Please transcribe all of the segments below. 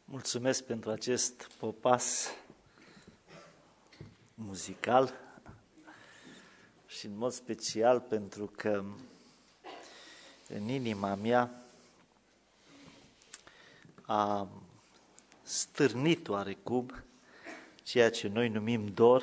Mulțumesc pentru acest popas muzical și în mod special pentru că în inima mea a stârnit oarecum ceea ce noi numim dor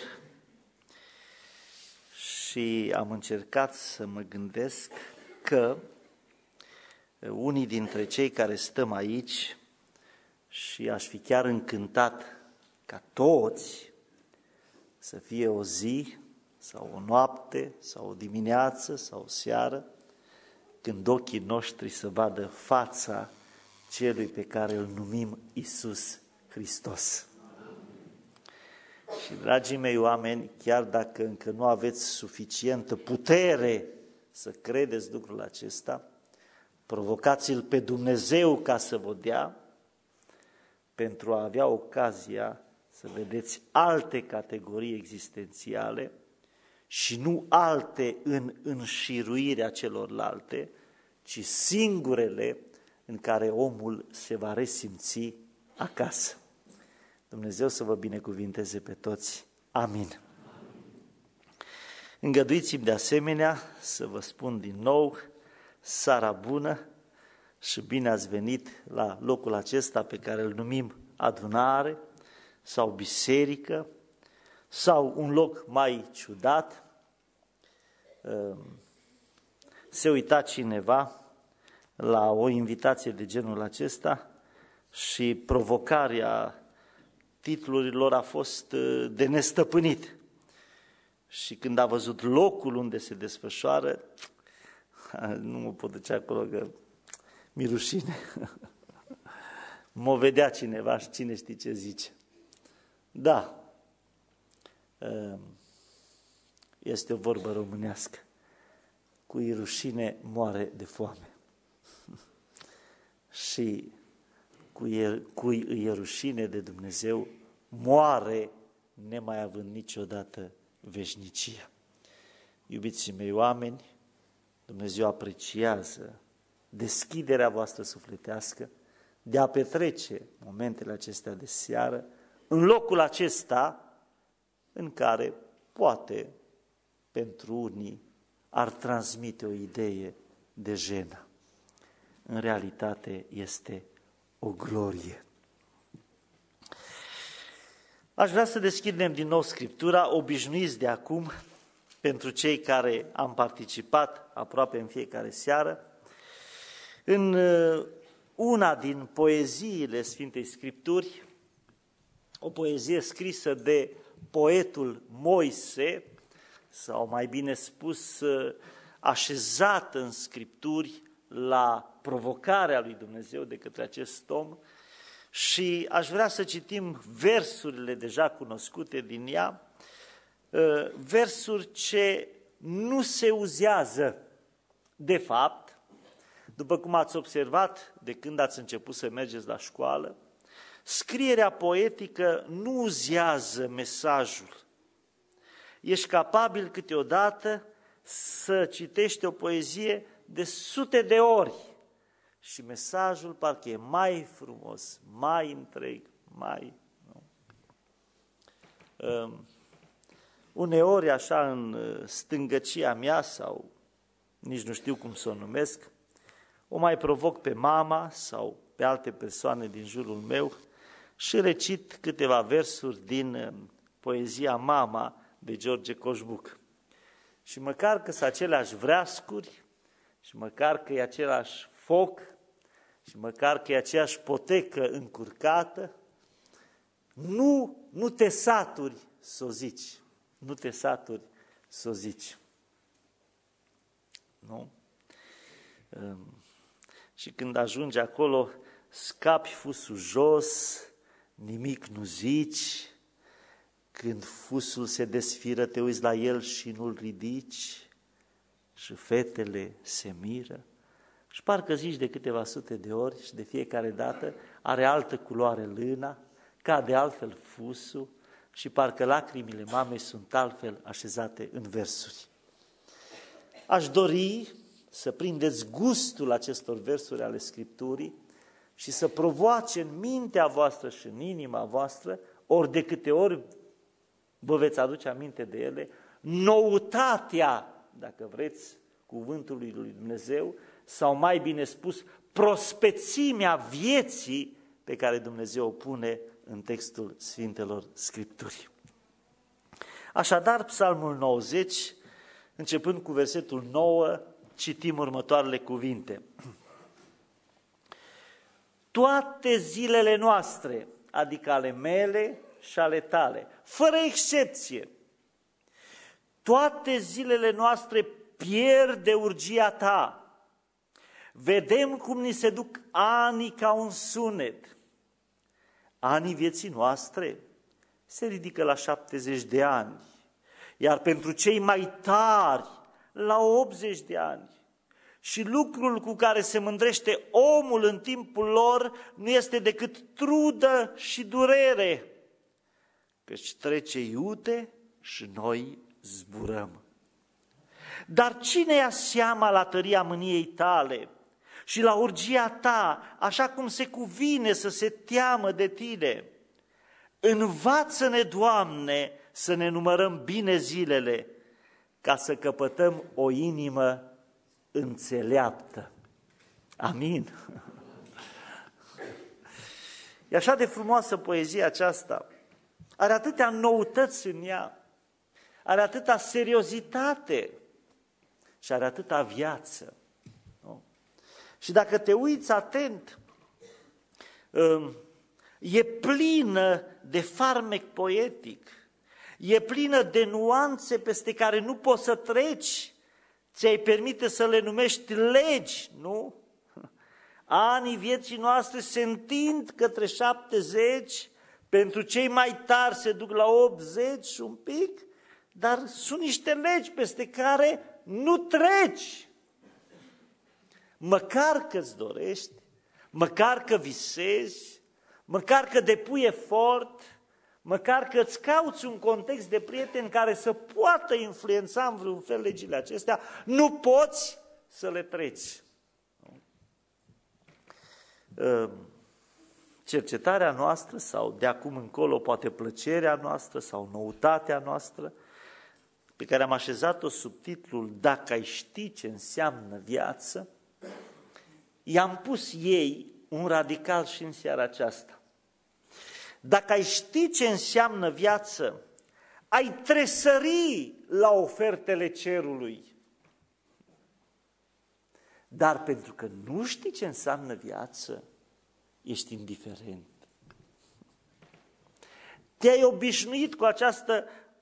și am încercat să mă gândesc că unii dintre cei care stăm aici, și aș fi chiar încântat ca toți să fie o zi sau o noapte sau o dimineață sau o seară, când ochii noștri să vadă fața celui pe care îl numim Iisus Hristos. Și, dragii mei oameni, chiar dacă încă nu aveți suficientă putere să credeți lucrul acesta, provocați-L pe Dumnezeu ca să vă dea, pentru a avea ocazia să vedeți alte categorii existențiale și nu alte în înșiruirea celorlalte, ci singurele în care omul se va resimți acasă. Dumnezeu să vă binecuvinteze pe toți. Amin. Îngăduiți-mi de asemenea să vă spun din nou, seara bună și bine ați venit la locul acesta pe care îl numim adunare sau biserică sau un loc mai ciudat. Se uita cineva la o invitație de genul acesta și provocarea titlurilor a fost de nestăpânit. Și când a văzut locul unde se desfășoară, nu mă pot duce acolo că mi-e rușine. Mă vedea cineva și cine știe ce zice. Da, este o vorbă românească. Cui rușine moare de foame. Și cui îi e rușine de Dumnezeu moare nemai având niciodată veșnicia. Iubiții mei oameni, Dumnezeu apreciază deschiderea voastră sufletească de a petrece momentele acestea de seară în locul acesta în care poate pentru unii ar transmite o idee de jenă. În realitate este o glorie. Aș vrea să deschidem din nou Scriptura, obișnuiți de acum, pentru cei care am participat aproape în fiecare seară, în una din poeziile Sfintei Scripturi, o poezie scrisă de poetul Moise, sau mai bine spus, așezată în Scripturi la provocarea lui Dumnezeu de către acest om, și aș vrea să citim versurile deja cunoscute din ea, versuri ce nu se uzează. De fapt, după cum ați observat de când ați început să mergeți la școală, scrierea poetică nu uzează mesajul. Ești capabil câteodată să citești o poezie de sute de ori și mesajul parcă e mai frumos, mai întreg, mai... Nu? Uneori, așa, în stângăcia mea, sau nici nu știu cum să o numesc, o mai provoc pe mama sau pe alte persoane din jurul meu și recit câteva versuri din poezia Mama de George Coșbuc. Și măcar că sunt aceleași vreascuri, și măcar că e același foc, și măcar că e aceeași potecă încurcată, nu te saturi să o zici. Nu te saturi să o zici. Nu? Și când ajungi acolo, scapi fusul jos, nimic nu zici, când fusul se desfiră, te uiți la el și nu-l ridici și fetele se miră și parcă zici de câteva sute de ori și de fiecare dată are altă culoare lâna, cade altfel fusul și parcă lacrimile mamei sunt altfel așezate în versuri. Aș dori să prindeți gustul acestor versuri ale Scripturii, și să provoace în mintea voastră și în inima voastră, ori de câte ori vă veți aduce aminte de ele, noutatea, dacă vreți, cuvântului lui Dumnezeu, sau mai bine spus, prospețimea vieții pe care Dumnezeu o pune în textul Sfintelor Scripturi. Așadar, Psalmul 90, începând cu versetul 9, citim următoarele cuvinte. Toate zilele noastre, adică ale mele și ale tale, fără excepție, toate zilele noastre pierd de urgia ta. Vedem cum ni se duc anii ca un sunet. Anii vieții noastre se ridică la 70 de ani, iar pentru cei mai tari la 80 de ani. Și lucrul cu care se mândrește omul în timpul lor nu este decât trudă și durere, căci trece iute și noi zburăm. Dar cine ia seama la tăria mâniei tale și la urgia ta, așa cum se cuvine să se teamă de tine? Învață-ne, Doamne, să ne numărăm bine zilele, ca să căpătăm o inimă înțeleaptă. Amin. E așa de frumoasă poezia aceasta. Are atâtea noutăți în ea, are atâta seriozitate și are atâta viață. Nu? Și dacă te uiți atent, e plină de farmec poetic, e plină de nuanțe peste care nu poți să treci, ți-ai permite să le numești legi, nu? Anii vieții noastre se întind către 70, pentru cei mai tari se duc la 80 și un pic, dar sunt niște legi peste care nu treci. Măcar că-ți dorești, măcar că visezi, măcar că depui efort, măcar că îți cauți un context de prieteni care să poată influența în vreun fel legile acestea, nu poți să le treci. Cercetarea noastră sau de acum încolo poate plăcerea noastră sau noutatea noastră, pe care am așezat-o sub titlul Dacă ai ști ce înseamnă viață, i-am pus ei un radical și în seara aceasta. Dacă ai ști ce înseamnă viață, ai tresări la ofertele cerului. Dar pentru că nu știi ce înseamnă viață, ești indiferent. Te-ai obișnuit cu această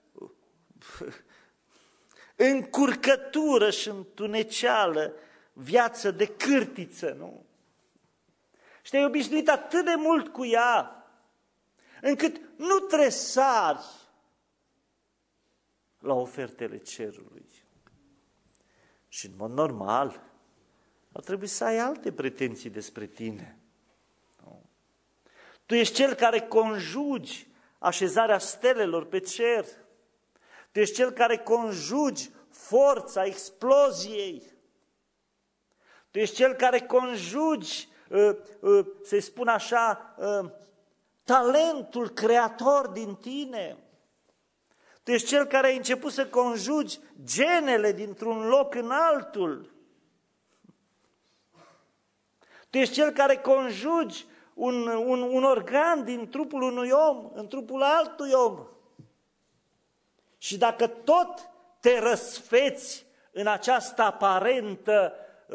încurcătură și întuneceală viață de cârtiță, nu? Și te-ai obișnuit atât de mult cu ea, încât nu tresari la ofertele cerului. Și în mod normal, ar trebui să ai alte pretenții despre tine. Nu? Tu ești cel care conjugi așezarea stelelor pe cer. Tu ești cel care conjugi forța exploziei. Tu ești cel care conjugi, să-i spun așa, talentul creator din tine. Tu ești cel care ai început să conjugi genele dintr-un loc în altul. Tu ești cel care conjugi un organ din trupul unui om în trupul altui om. Și dacă tot te răsfeți în această aparentă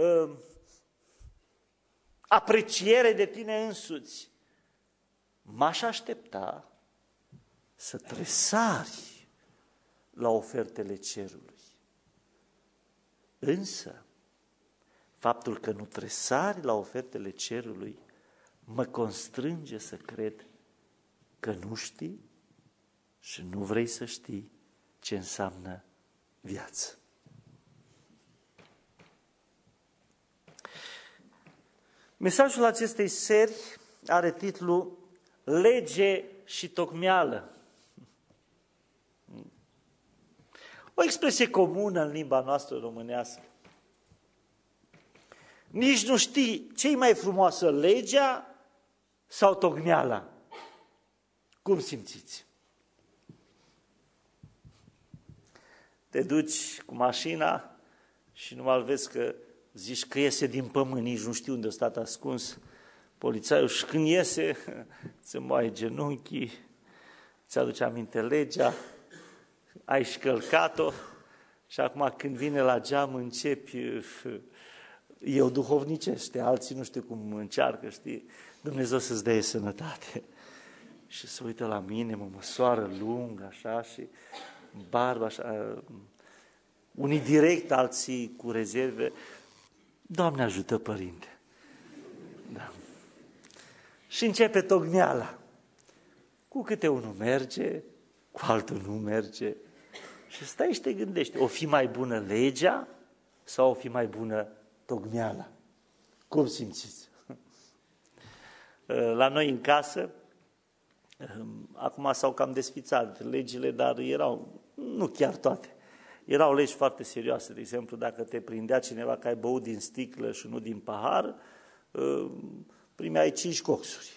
apreciere de tine însuți, m-aș aștepta să tresari la ofertele cerului. Însă, faptul că nu tresari la ofertele cerului mă constrânge să cred că nu știi și nu vrei să știi ce înseamnă viață. Mesajul acestei seri are titlul Lege și tocmeală. O expresie comună în limba noastră românească. Nici nu știi ce-i mai frumoasă, legea sau tocmeala? Cum simțiți? Te duci cu mașina și numai vezi că zici că iese din pământ, nici nu știu unde a stat ascuns polițaiul și când iese, ți moaie genunchii, ți-aduce aminte legea, ai și călcat-o și acum când vine la geam începi, eu duhovnicește, alții nu știu cum încearcă, știi, Dumnezeu să-ți dea sănătate. Și se uită la mine, mă măsoară lung, așa, și barba, așa, unii direct, alții cu rezerve. Doamne ajută, Părinte! Da. Și începe tocmeala. Cu câte unul merge, cu altul nu merge. Și stai și te gândești, o fi mai bună legea sau o fi mai bună tocmeala? Cum simțiți? La noi în casă, acum s-au cam desfițat legile, dar erau, nu chiar toate. Erau legi foarte serioase, de exemplu, dacă te prindea cineva că ai băut din sticlă și nu din pahar, primeai 5 coxuri.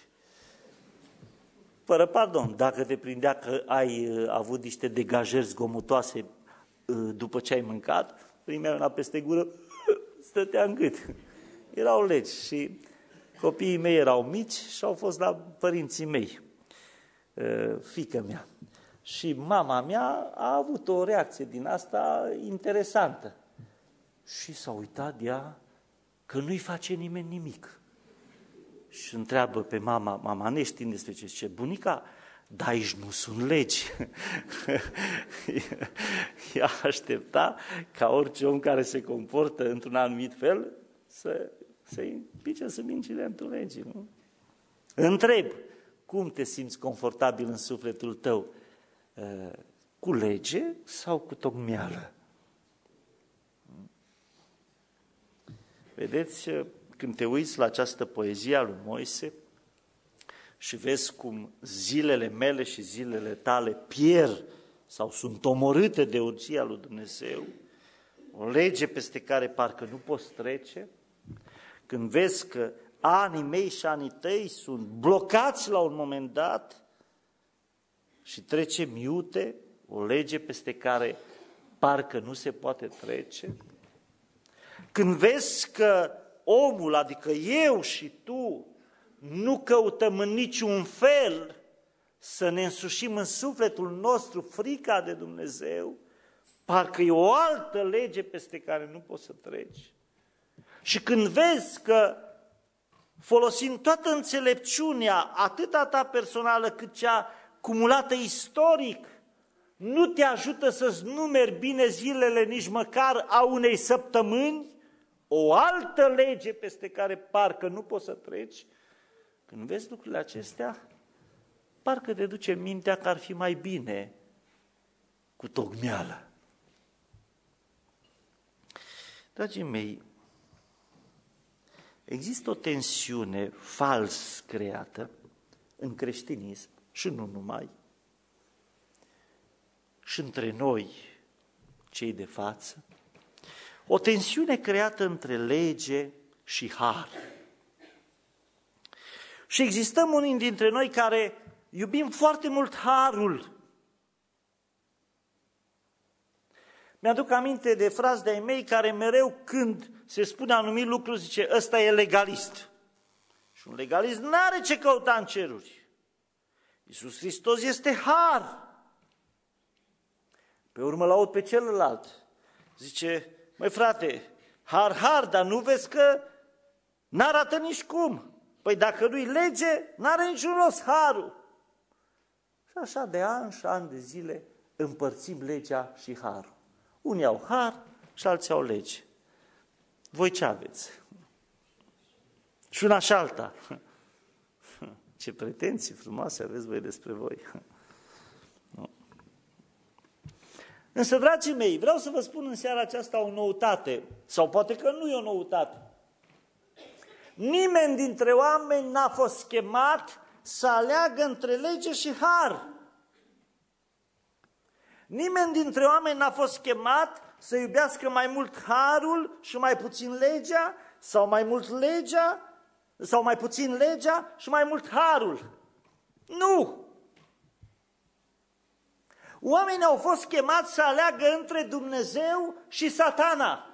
Fără pardon, dacă te prindea că ai avut niște degajări zgomotoase după ce ai mâncat, primeai una peste gură, stătea în gât. Erau legi și copiii mei erau mici și au fost la părinții mei, fiica mea. Și mama mea a avut o reacție din asta interesantă. Și s-a uitat de ea că nu-i face nimeni nimic. Și întreabă pe mama neștiind despre ce, zice, bunica, dar aici nu sunt legi. Ea aștepta ca orice om care se comportă într-un anumit fel să-i pice sub incidentul legii. Nu? Întreb, cum te simți confortabil în sufletul tău? Cu lege sau cu tocmeală? Vedeți, când te uiți la această poezie a lui Moise și vezi cum zilele mele și zilele tale pierd sau sunt omorâte de urgia lui Dumnezeu, o lege peste care parcă nu poți trece, când vezi că anii mei și anii tăi sunt blocați la un moment dat și trecem iute, o lege peste care parcă nu se poate trece, când vezi că omul, adică eu și tu, nu căutăm în niciun fel să ne însușim în sufletul nostru frica de Dumnezeu, parcă e o altă lege peste care nu poți să treci. Și când vezi că folosind toată înțelepciunea, atât a ta personală cât cea cumulată istoric, nu te ajută să-ți numeri bine zilele nici măcar a unei săptămâni, o altă lege peste care parcă nu poți să treci, când vezi lucrurile acestea, parcă te duce mintea că ar fi mai bine cu tocmeală. Dragii mei, există o tensiune fals creată în creștinism și nu numai, și între noi, cei de față, o tensiune creată între lege și har. Și existăm unii dintre noi care iubim foarte mult harul. Mi-aduc aminte de frați de-ai mei care mereu când se spune anumit lucru zice, ăsta e legalist. Și un legalist n-are ce căuta în ceruri. Iisus Hristos este har. Pe urmă l-aud pe celălalt. Zice, măi frate, har, dar nu vezi că n-arată nici cum. Păi dacă nu-i lege, n-are niciun rost harul. Și așa de ani și ani de zile împărțim legea și harul. Unii au har și alții au lege. Voi ce aveți? Și una și alta. Ce pretenții frumoase aveți voi despre voi. Însă, dragii mei, vreau să vă spun în seara aceasta o noutate, sau poate că nu e o noutate. Nimeni dintre oameni n-a fost chemat să aleagă între lege și har. Nimeni dintre oameni n-a fost chemat să iubească mai mult harul și mai puțin legea, sau mai mult legea sau mai puțin legea și mai mult harul. Nu! Oamenii au fost chemați să aleagă între Dumnezeu și Satana.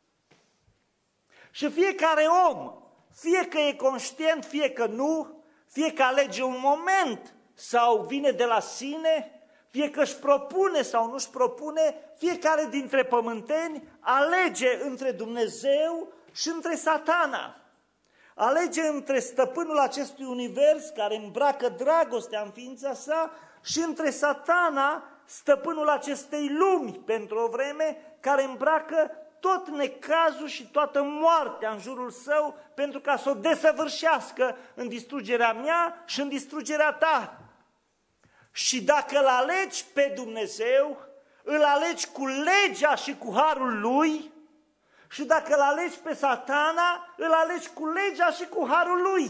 Și fiecare om, fie că e conștient, fie că nu, fie că alege un moment sau vine de la sine, fie că își propune sau nu își propune, fiecare dintre pământeni alege între Dumnezeu și între Satana. Alege între stăpânul acestui univers care îmbracă dragostea în ființa sa și între Satana, stăpânul acestei lumi pentru o vreme, care îmbracă tot necazul și toată moartea în jurul său pentru ca să o desăvârșească în distrugerea mea și în distrugerea ta. Și dacă îl alegi pe Dumnezeu, îl alegi cu legea și cu harul lui, și dacă îl alegi pe Satana, îl alegi cu legea și cu harul lui.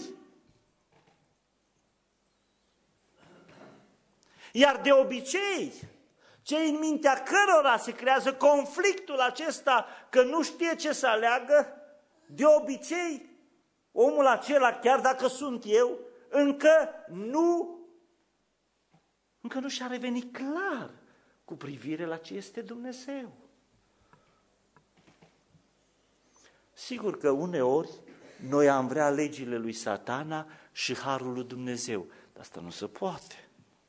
Iar de obicei, cei în mintea cărora se creează conflictul acesta că nu știe ce să aleagă, de obicei, omul acela, chiar dacă sunt eu, încă nu și-a revenit clar cu privire la ce este Dumnezeu. Sigur că uneori noi am vrea legile lui Satana și harul lui Dumnezeu, dar asta nu se poate.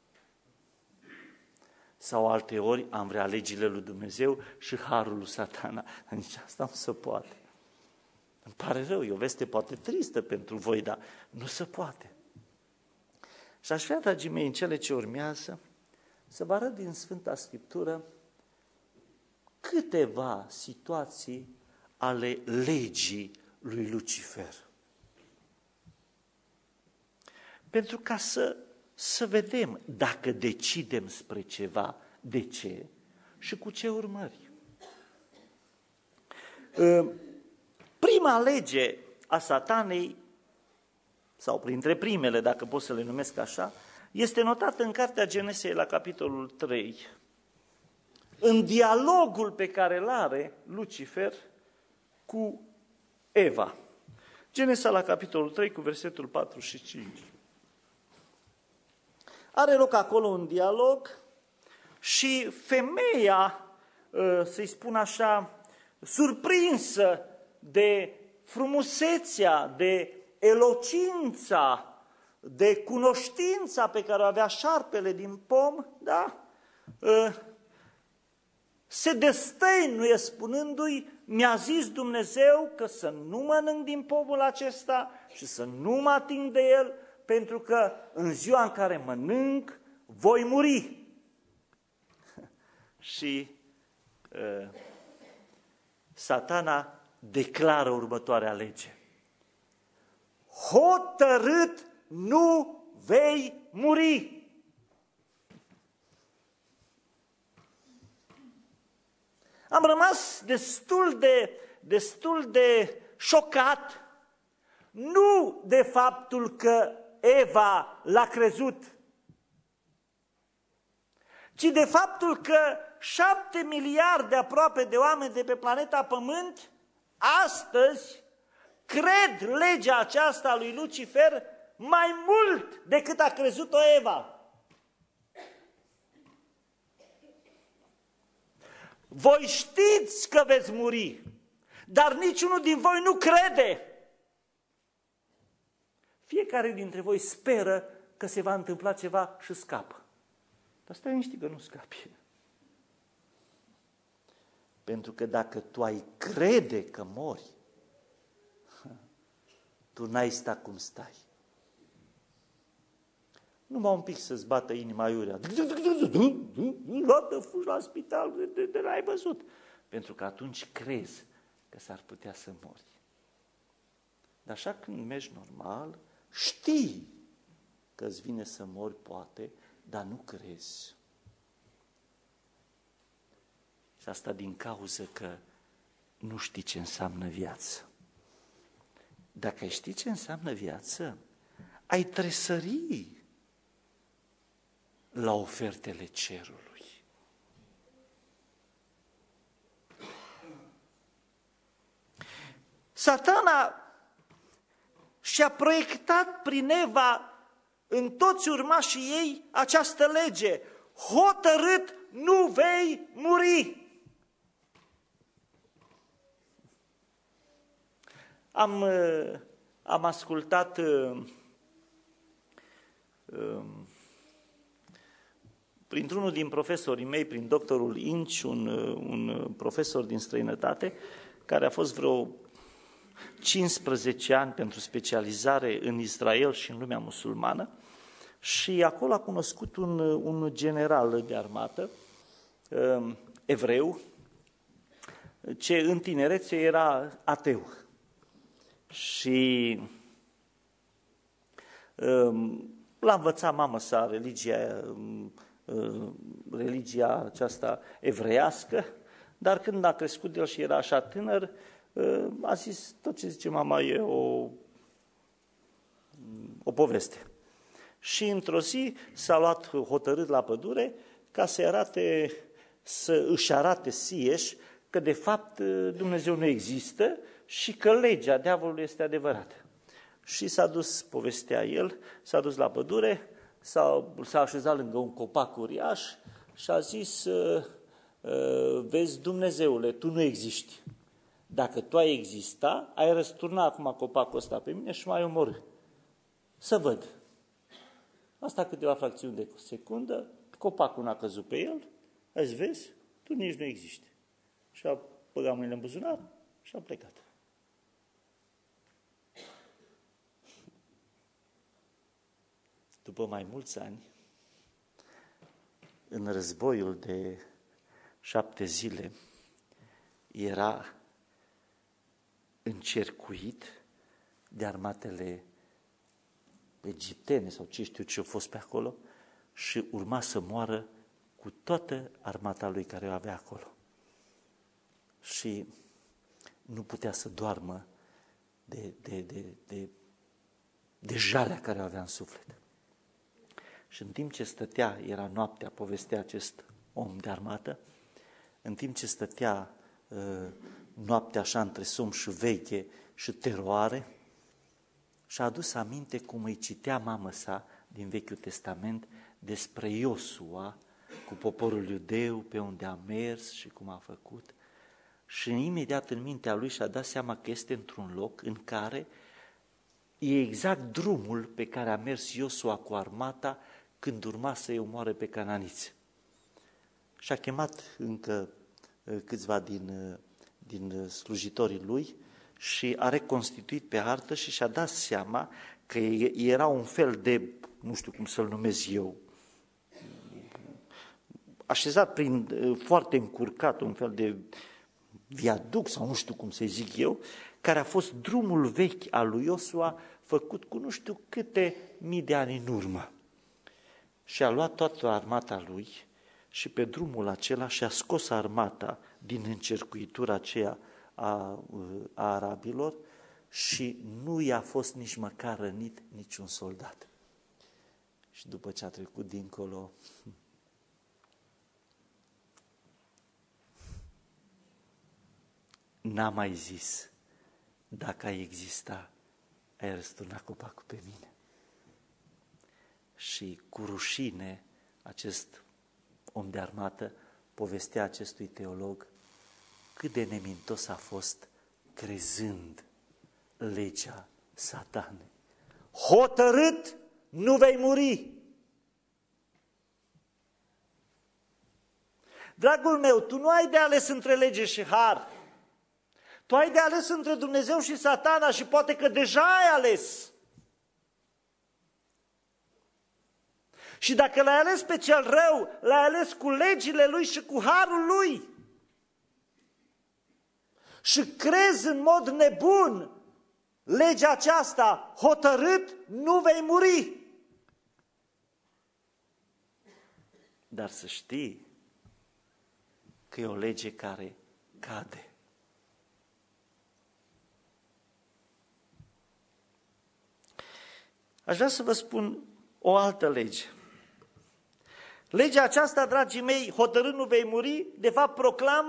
Sau alteori am vrea legile lui Dumnezeu și harul lui Satana, nici asta nu se poate. Îmi pare rău, e o veste poate tristă pentru voi, dar nu se poate. Și aș vrea, dragii mei, în cele ce urmează, să vă arăt din Sfânta Scriptură câteva situații ale legii lui Lucifer. Pentru ca să vedem dacă decidem spre ceva, de ce și cu ce urmări. Prima lege a Satanei, sau printre primele, dacă pot să le numesc așa, este notată în Cartea Genesei la capitolul 3, în dialogul pe care îl are Lucifer cu Eva. Genesa la capitolul 3 cu versetul 4 și 5. Are loc acolo un dialog și femeia, să-i spun așa, surprinsă de frumusețea, de elocința, de cunoștința pe care o avea șarpele din pom, da? Se destăinuie spunându-i, mi-a zis Dumnezeu că să nu mănânc din pomul acesta și să nu mă ating de el, pentru că în ziua în care mănânc, voi muri. Și Satana declară următoarea lege. Hotărât nu vei muri. Am rămas destul de șocat, nu de faptul că Eva l-a crezut, ci de faptul că 7 miliarde aproape de oameni de pe planeta Pământ astăzi cred legea aceasta a lui Lucifer mai mult decât a crezut-o Eva. Voi știți că veți muri, dar niciunul din voi nu crede. Fiecare dintre voi speră că se va întâmpla ceva și scapă. Dar stai liniștit că nu scapi. Pentru că dacă tu ai crede că mori, tu n-ai sta cum stai. Numai un pic să-ți bată inima iurea. Luată fugi la spital, de n-ai văzut. Pentru că atunci crezi că s-ar putea să mori. Dar așa când mergi normal, știi că îți vine să mori poate, dar nu crezi. Și asta din cauză că nu știi ce înseamnă viață. Dacă ai ști ce înseamnă viață, ai tresări la ofertele cerului. Satana și a proiectat prin Eva în toți urmașii ei această lege: hotărât nu vei muri. Am ascultat printr-unul din profesorii mei, prin doctorul Inci, un profesor din străinătate, care a fost vreo 15 ani pentru specializare în Israel și în lumea musulmană, și acolo a cunoscut un general de armată, evreu, ce în tinerețe era ateu. Și l-a învățat mama sa religia aceasta evreiască, dar când a crescut el și era așa tânăr, a zis: tot ce zice mama e o poveste. Și într-o zi s-a luat hotărât la pădure ca să își arate Sieș că de fapt Dumnezeu nu există și că legea diavolului este adevărată. Și s-a dus, povestea el, s-a dus la pădure, s-a așezat lângă un copac uriaș și a zis: vezi, Dumnezeule, tu nu existi. Dacă tu ai exista, ai răsturna acum copacul ăsta pe mine și m-ai omorât. Să văd. Asta câteva fracțiuni de secundă, copacul n-a căzut pe el, a zis: vezi, tu nici nu existi. Și a băgat mâinile în buzunar și a plecat. După mai mulți ani, în războiul de 7 zile, era încercuit de armatele egiptene sau ce știu ce a fost pe acolo și urma să moară cu toată armata lui care o avea acolo. Și nu putea să doarmă de jalea care o avea în suflet. Și în timp ce stătea, era noaptea, povestea acest om de armată, în timp ce stătea noaptea așa între somn și veche și teroare, și-a adus aminte cum îi citea mama sa din Vechiul Testament despre Iosua cu poporul iudeu, pe unde a mers și cum a făcut. Și imediat în mintea lui și-a dat seama că este într-un loc în care e exact drumul pe care a mers Iosua cu armata când urma să-i omoare pe cananiți. Și-a chemat încă câțiva din slujitorii lui și a reconstituit pe hartă și și-a dat seama că era un fel de, nu știu cum să-l numesc eu, așezat foarte încurcat, un fel de viaduc sau nu știu cum să zic eu, care a fost drumul vechi al lui Iosua, făcut cu nu știu câte mii de ani în urmă. Și a luat toată armata lui și pe drumul acela și-a scos armata din încercuitura aceea a arabilor și nu i-a fost nici măcar rănit niciun soldat. Și după ce a trecut dincolo, n-a mai zis: dacă ai exista, ai răsturnat copacul pe mine. Și cu rușine acest om de armată povestea acestui teolog cât de nemintos a fost crezând legea Satanei. Hotărât nu vei muri. Dragul meu, tu nu ai de ales între lege și har. Tu ai de ales între Dumnezeu și Satana și poate că deja ai ales. Și dacă l-ai ales pe cel rău, l-ai ales cu legile lui și cu harul lui. Și crezi în mod nebun legea aceasta: hotărât nu vei muri. Dar să știi că e o lege care cade. Aș vrea să vă spun o altă lege. Legea aceasta, dragii mei, hotărât nu vei muri, de fapt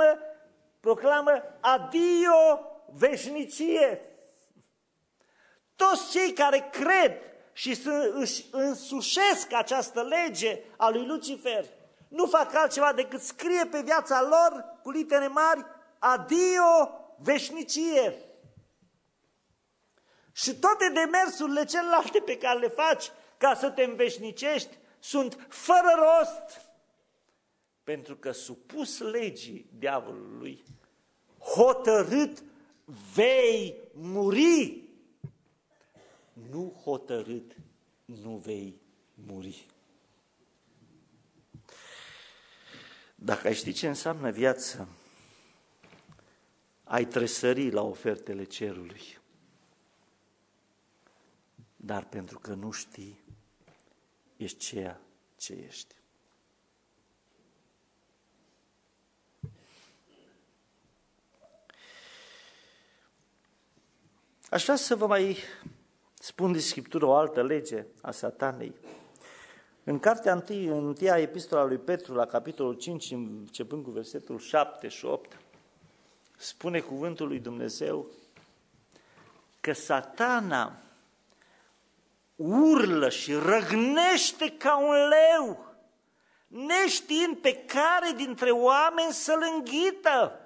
proclamă adio veșnicie. Toți cei care cred și își însușesc această lege a lui Lucifer, nu fac altceva decât scrie pe viața lor, cu litere mari, adio veșnicie. Și toate demersurile celelalte pe care le faci ca să te înveșnicești sunt fără rost, pentru că supus legii diavolului, hotărât vei muri. Nu hotărât nu vei muri. Dacă ai ști ce înseamnă viață, ai tresări la ofertele cerului. Dar pentru că nu știi, ești ceea ce ești. Aș vrea să vă mai spun din Scriptură o altă lege a Satanei. În cartea întâia epistola lui Petru, la capitolul 5, începând cu versetul 7 și 8, spune cuvântul lui Dumnezeu că Satana urlă și răgnește ca un leu, neștiind pe care dintre oameni să-l înghită.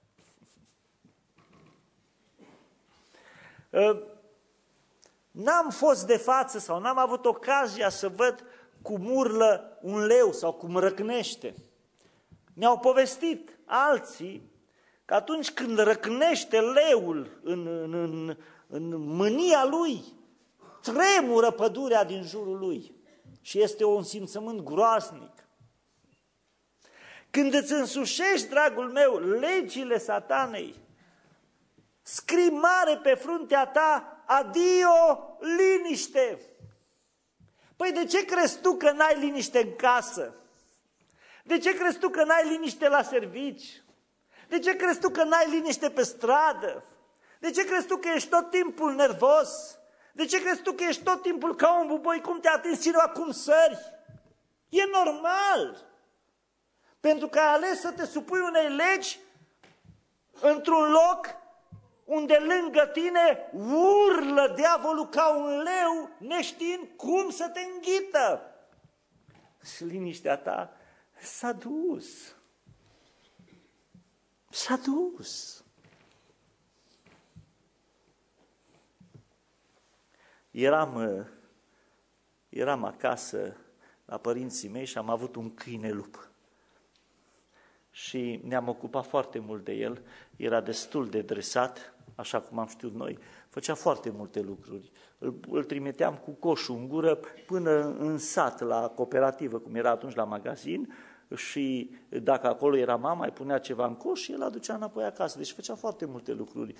N-am fost de față sau n-am avut ocazia să văd cum urlă un leu sau cum răcnește. Mi-au povestit alții că atunci când răcnește leul în mânia lui, tremură pădurea din jurul lui și este un simțământ groaznic. Când îți însușești, dragul meu, legile Satanei, scrii mare pe fruntea ta, adio, liniște. Păi de ce crezi tu că n-ai liniște în casă? De ce crezi tu că n-ai liniște la servici? De ce crezi tu că n-ai liniște pe stradă? De ce crezi tu că ești tot timpul nervos? De ce crezi tu că ești tot timpul ca un buboi? Cum te-a atins cineva, cum sări? E normal. Pentru că ai ales să te supui unei legi într-un loc unde lângă tine urlă diavolul ca un leu, neștiind cum să te înghită. Și liniștea ta s-a dus. S-a dus. Eram acasă la părinții mei și am avut un câine lup. Și ne-am ocupat foarte mult de el, era destul de dresat, așa cum am știut noi, făcea foarte multe lucruri. Îl trimiteam cu coșul în gură până în sat, la cooperativă, cum era atunci la magazin, și dacă acolo era mama, îi punea ceva în coș și el aducea înapoi acasă. Deci făcea foarte multe lucruri.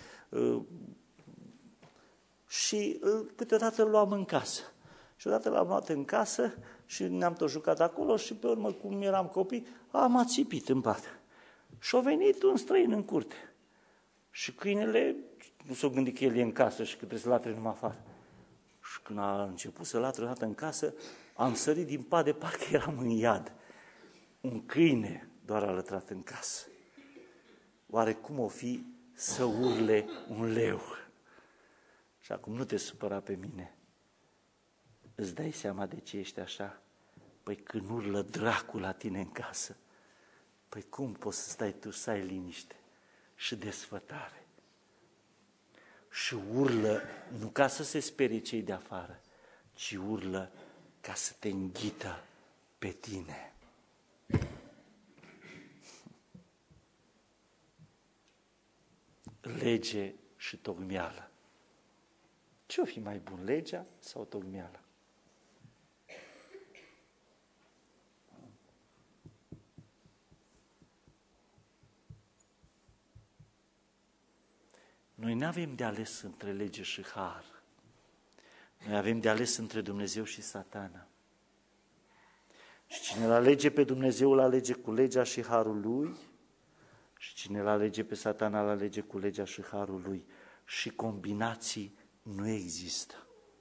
Și câteodată îl luam în casă. Și odată l-am luat în casă și ne-am tot jucat acolo și pe urmă, cum eram copii, am ațipit în pat. Și a venit un străin în curte. Și câinele nu s-a gândit că el e în casă și că trebuie să latre numai afară. Și când a început să latre odată în casă, am sărit din pat de parcă eram în iad. Un câine doar a lătrat în casă. Oare cum o fi să urle un leu? Și acum nu te supăra pe mine. Îți dai seama de ce ești așa? Păi când urlă dracul la tine în casă, păi cum poți să stai tu să ai liniște și desfătare? Și urlă nu ca să se sperie cei de afară, ci urlă ca să te înghită pe tine. Lege și tocmeală. Ce-o fi mai bun, legea sau tocmeala? Noi nu avem de ales între lege și har. Noi avem de ales între Dumnezeu și Satana. Și cine îl alege pe Dumnezeu, îl alege cu legea și harul lui, și cine îl alege pe Satana, îl alege cu legea și harul lui. Și combinații nu există.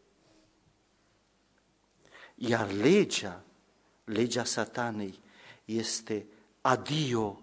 Iar legea Satanei este adio,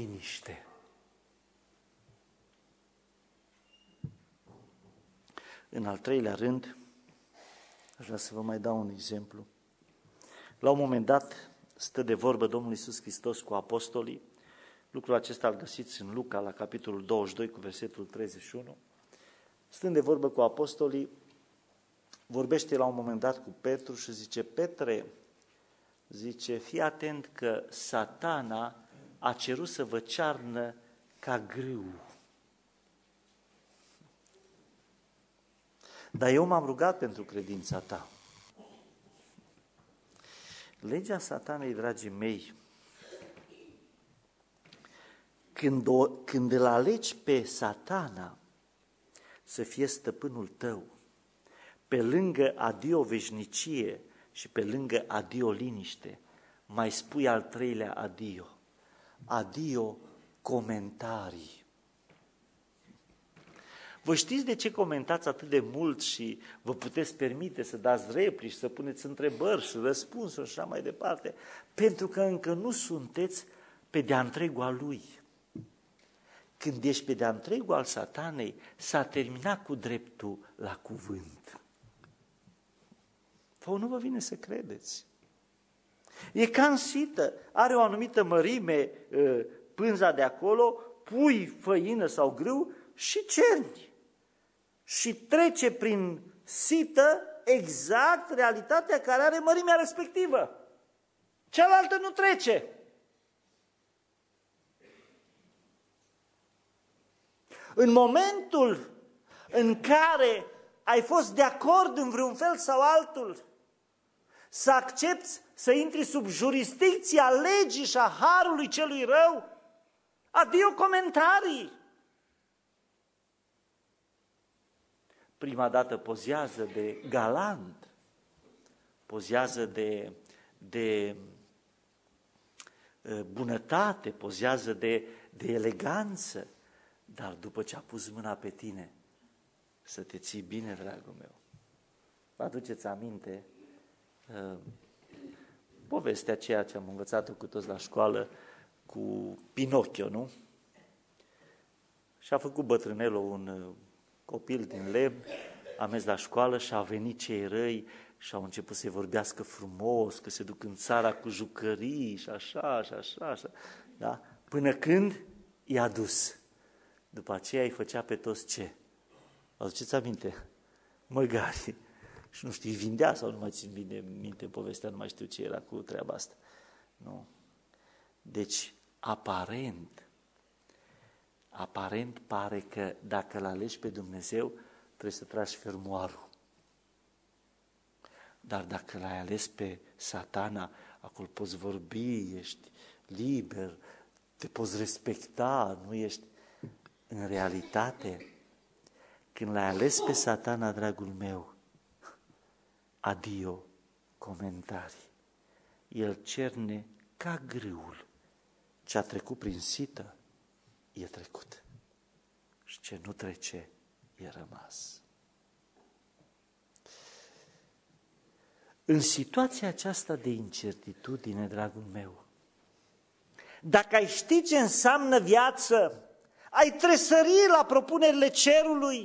liniște. În al treilea rând, aș vrea să vă mai dau un exemplu. La un moment dat stă de vorbă Domnul Iisus Hristos cu apostolii. Lucrul acesta îl găsiți în Luca, la capitolul 22, cu versetul 31. Stând de vorbă cu apostolii, vorbește la un moment dat cu Petru și zice: Petre, zice, fii atent că Satana a cerut să vă cearnă ca grâu. Dar eu m-am rugat pentru credința ta. Legea Satanei, dragii mei, când îl alegi pe Satana să fie stăpânul tău, pe lângă adio veșnicie și pe lângă adio liniște, mai spui al treilea adio. Adio comentarii. Vă știți de ce comentați atât de mult și vă puteți permite să dați replici, să puneți întrebări și răspunsuri și așa mai departe? Pentru că încă nu sunteți pe de-a întregul al lui. Când ești pe de-a întregul al Satanei, s-a terminat cu dreptul la cuvânt. Vă nu vă vine să credeți. E ca în sită, are o anumită mărime pânza de acolo, pui făină sau grâu și cerni. Și trece prin sită exact realitatea care are mărimea respectivă. Cealaltă nu trece. În momentul în care ai fost de acord în vreun fel sau altul să accepti să intri sub jurisdicția legii și a harului celui rău, adio comentarii. Prima dată pozează de galant, pozează de bunătate, pozează de eleganță, dar după ce a pus mâna pe tine, să te ții bine, dragul meu. Vă aduceți aminte povestea aceea ce am învățat-o cu toți la școală, cu Pinocchio, nu? Și a făcut bătrânelul un copil din lemn, a mers la școală și a venit cei răi și au început să-i vorbească frumos, că se duc în țara cu jucării și așa, și așa, așa. Da? Până când i-a dus. După aceea îi făcea pe toți ce? Vă aduceți aminte? Măgari. Și nu știu, îi vindea sau nu mai țin bine minte povestea, nu mai știu ce era cu treaba asta. Nu. Deci, aparent pare că dacă îl alegi pe Dumnezeu, trebuie să tragi fermoarul. Dar dacă l-ai ales pe Satana, acolo poți vorbi, ești liber, te poți respecta, nu ești... În realitate, când l-ai ales pe Satana, dragul meu, adio comentarii. El cerne ca grâul. Ce a trecut prin sită, e trecut. Și ce nu trece, e rămas. În situația aceasta de incertitudine, dragul meu, dacă ai ști ce înseamnă viață, ai tresări la propunerile cerului.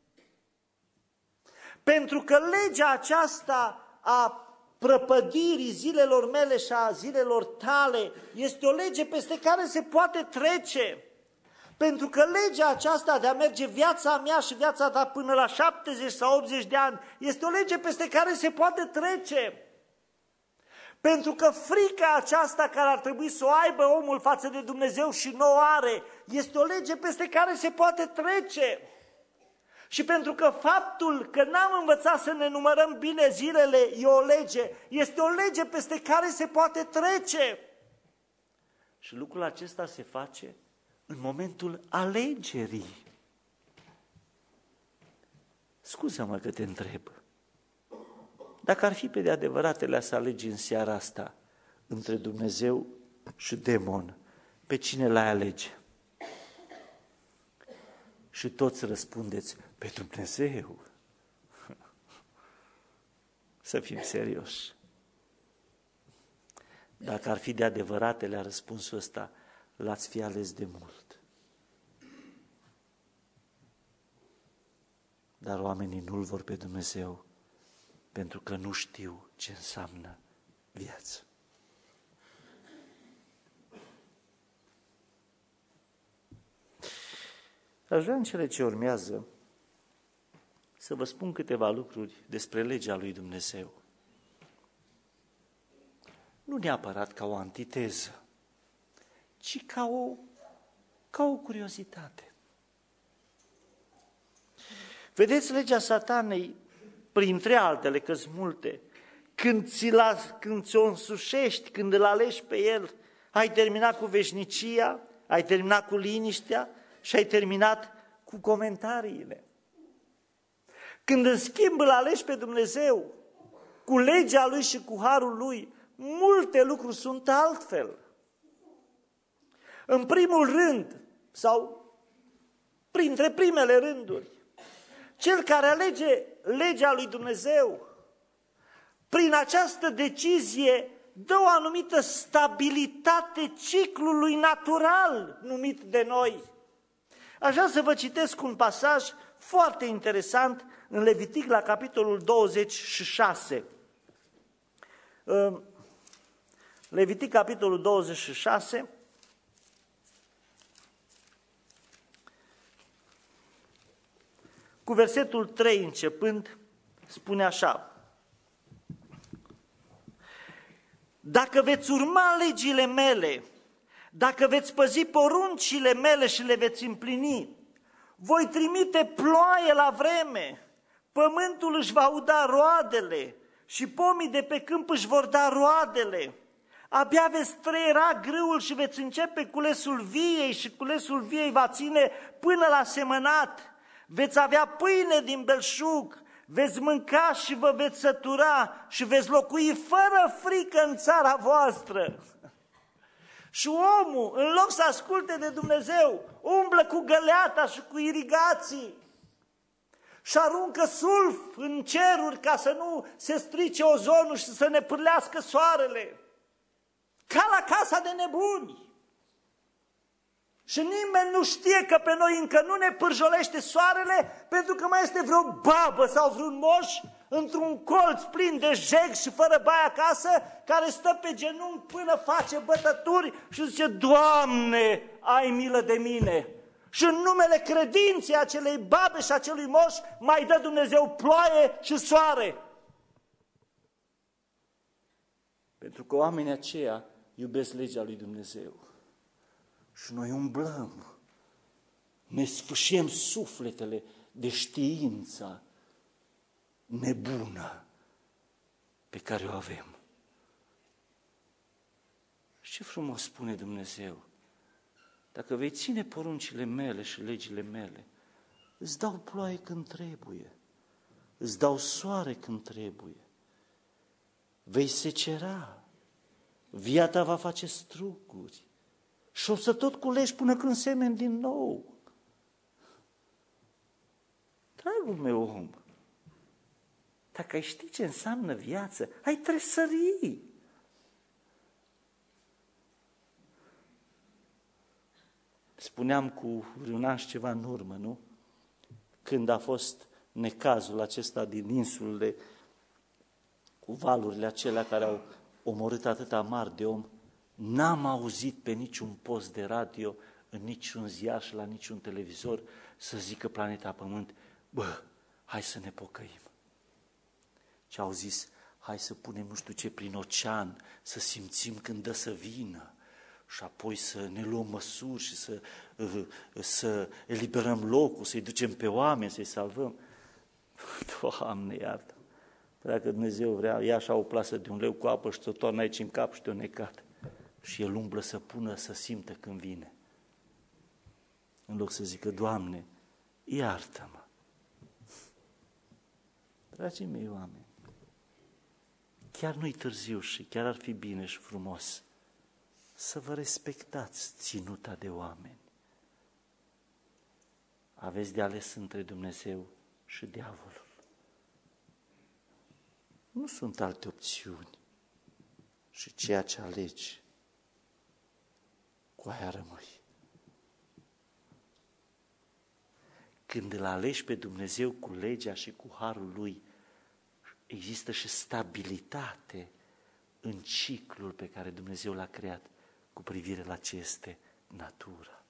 Pentru că legea aceasta a prăpădirii zilelor mele și a zilelor tale este o lege peste care se poate trece. Pentru că legea aceasta de a merge viața mea și viața ta până la 70 sau 80 de ani este o lege peste care se poate trece. Pentru că frica aceasta care ar trebui să o aibă omul față de Dumnezeu și nu o are, este o lege peste care se poate trece. Și pentru că faptul că n-am învățat să ne numărăm bine zilele e o lege, este o lege peste care se poate trece. Și lucrul acesta se face în momentul alegerii. Scuză-mă că te întreb. Dacă ar fi pe de adevăratele să alegi în seara asta între Dumnezeu și demon, pe cine l-ai alege? Și toți răspundeți, pe Dumnezeu. Să fim serioși. Dacă ar fi de adevăratele răspunsul ăsta, l-ați fi ales de mult. dar oamenii nu-L vor pe Dumnezeu pentru că nu știu ce înseamnă viață. Aș vrea în cele ce urmează să vă spun câteva lucruri despre legea lui Dumnezeu. Nu neapărat ca o antiteză, ci ca o curiozitate. Vedeți, legea Satanei, printre altele, că-s multe, când ți-o însușești, când îl alegi pe el, ai terminat cu veșnicia, ai terminat cu liniștea și ai terminat cu comentariile. Când în schimb îl alegi pe Dumnezeu, cu legea Lui și cu harul Lui, multe lucruri sunt altfel. În primul rând, sau printre primele rânduri, cel care alege legea lui Dumnezeu, prin această decizie, dă o anumită stabilitate ciclului natural numit de noi. Aș vrea să vă citesc un pasaj foarte interesant în Levitic la capitolul 26. Levitic, capitolul 26, cu versetul 3 începând, spune așa: Dacă veți urma legile mele, dacă veți păzi poruncile mele și le veți împlini, voi trimite ploaie la vreme, pământul își va uda roadele și pomii de pe câmp își vor da roadele. Abia veți trăiera grâul și veți începe culesul viei și culesul viei va ține până la semănat. Veți avea pâine din belșug, veți mânca și vă veți sătura și veți locui fără frică în țara voastră. Și omul, în loc să asculte de Dumnezeu, umblă cu găleata și cu irigații și aruncă sulf în ceruri ca să nu se strice ozonul și să ne pârlească soarele. Ca la casa de nebuni. Și nimeni nu știe că pe noi încă nu ne pârjolește soarele pentru că mai este vreo babă sau vreun moș într-un colț plin de jeg și fără baie acasă, care stă pe genunchi până face bătături și zice: Doamne, ai milă de mine. Și în numele credinței acelei babe și acelui moș mai dă Dumnezeu ploaie și soare. Pentru că oamenii aceia iubesc legea lui Dumnezeu. Și noi umblăm, ne sfâșiem sufletele de știința nebună pe care o avem. Ce frumos spune Dumnezeu: dacă vei ține poruncile mele și legile mele, îți dau ploaie când trebuie, îți dau soare când trebuie, vei secera, via ta va face struguri și o să tot culegi până când semeni din nou. Dragul meu om, dacă ai ști ce înseamnă viață, ai tresări. Spuneam cu vreun an și ceva în urmă, nu? Când a fost necazul acesta din insulele, cu valurile acelea care au omorât atâta mari de om, n-am auzit pe niciun post de radio, în niciun ziar și la niciun televizor să zică Planeta Pământ: bă, hai să ne pocăim. Ce au zis: hai să punem nu știu ce prin ocean, să simțim când dă să vină și apoi să ne luăm măsuri și să eliberăm locul, să-i ducem pe oameni, să-i salvăm. Doamne, iartă! Dacă Dumnezeu vrea, ia așa o plasă de un leu cu apă și te-o toarnă aici în cap și te-o necat. Și el umblă să pună, să simtă când vine. În loc să zică: Doamne, iartă-mă. Dragii mei oameni, chiar nu-i târziu și chiar ar fi bine și frumos să vă respectați ținuta de oameni. Aveți de ales între Dumnezeu și diavolul. Nu sunt alte opțiuni și ceea ce alegi, cu aia rămâi. când îl alegi pe Dumnezeu cu legea și cu harul Lui, există și stabilitate în ciclul pe care Dumnezeu l-a creat cu privire la ce este natura.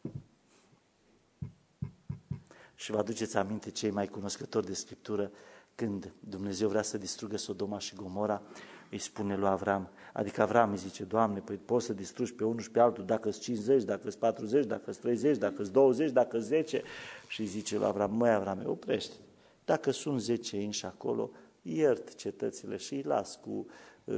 Și vă aduceți aminte, cei mai cunoscători de Scriptură, când Dumnezeu vrea să distrugă Sodoma și Gomora, îi spune lui Avram, adică Avram îi zice, Doamne, păi poți să distrugi pe unul și pe altul, dacă-s 50, dacă-s 40, dacă-s 30, dacă-s 20, dacă-s 10, și îi zice lui Avram, măi Avrame, oprește, dacă sunt 10 inși acolo, iert cetățile și îi las cu